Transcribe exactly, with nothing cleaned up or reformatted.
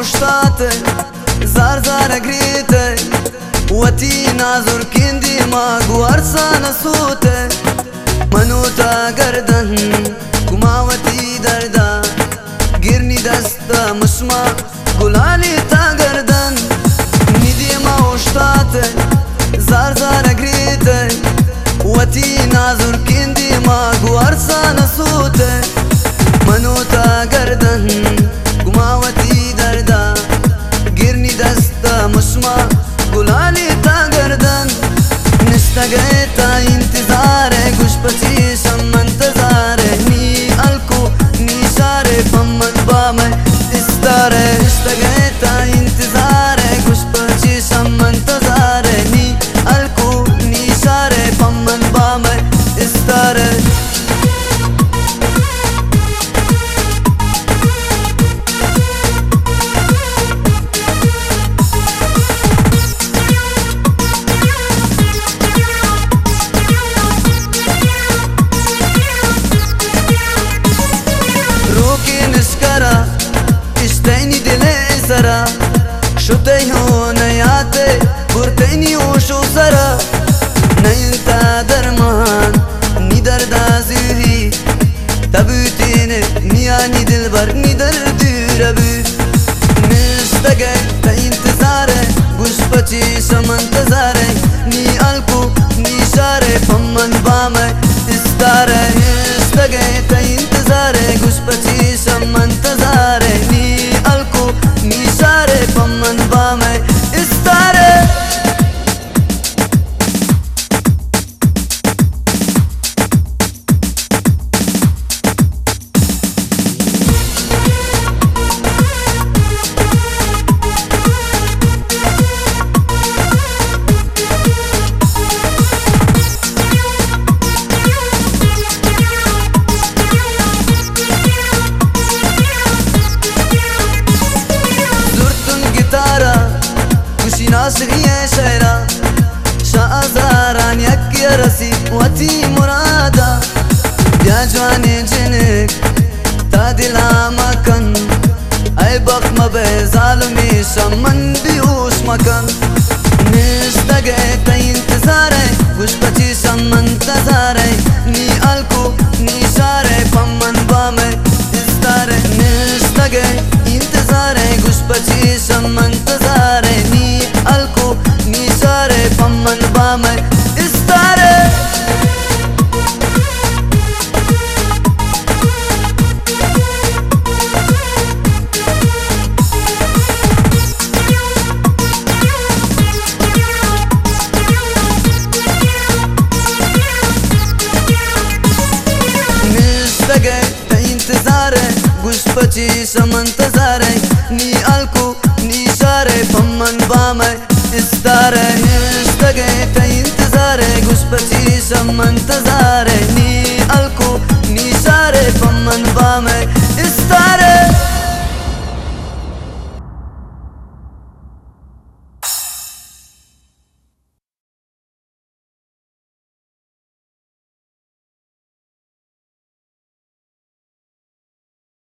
ushtate, zar zar e grite, u atina zurkindi ma guar sa në sute. Manuta gërdan, kumawati darda, girni dasta mëshma, gulali ta gërdan. Nidi ma ushtate, zar zar e grite, u atina zurkindi ma guar sa në sute. Manuta gërdan, kumawati darda, girni dasta mëshma, gulali ta gërdan. Nishtageta intizare, gush pëqishëm më ntëzare, ni alku, ni share, pëmën bëme istare. Nishtageta intizare, gush pëqishëm më ntëzare, ni alku, ni share, pëmën bëme istare. Ishtejni dile e sara, shutej hone jate, burtejni u shu sara. Nejnë ta dërman, një dërda zyri, ta bytine, një një dilbar, një dërdyra by. Nishtagej ta intizare, gush pëqisha më ntëzare, një alku, një share, pëmën bëme istare. Nishtagej ta intizare, gush pëqisha më ntëzare, një alku, një share, pëmën bëme istare. عاشقية شيرة شازارا يك يا رسي واتي مرادا يا جواني جنك تادي لا مكان اي بق ما بظالمي شمن بيوش مكان. نشتاقت انتظاري وش بتي شمن تزاري ني الكو ني شاري فمن بامي استاري. نشتاقت انتظاري وش بتي شمن تزاري ني alku, ni share, pëmën bëme istare. Nishtagej ta intizare, gush pëqisha më ntëzare, ni alku, ni share, pëmën bëme istare. Nishtagej ta intizare, gush pëqisha më ntëzare, ni alku, ni share, pëmën bëme